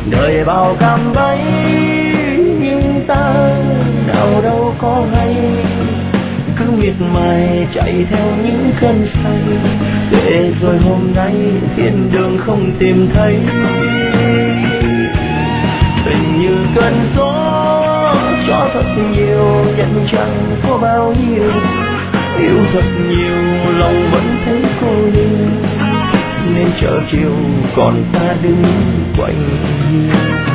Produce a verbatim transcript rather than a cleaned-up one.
đời bao cam bấy nhưng ta nào đâu có hay, cứ miệt mài chạy theo những cơn say, để rồi hôm nay thiên đường không tìm thấy. Tình như cơn gió cho thật nhiều, nhận chẳng có bao nhiêu, yêu thật nhiều lòng vẫn thấy cô đơn, nên chờ chiều còn ta đứng quạnh hiu.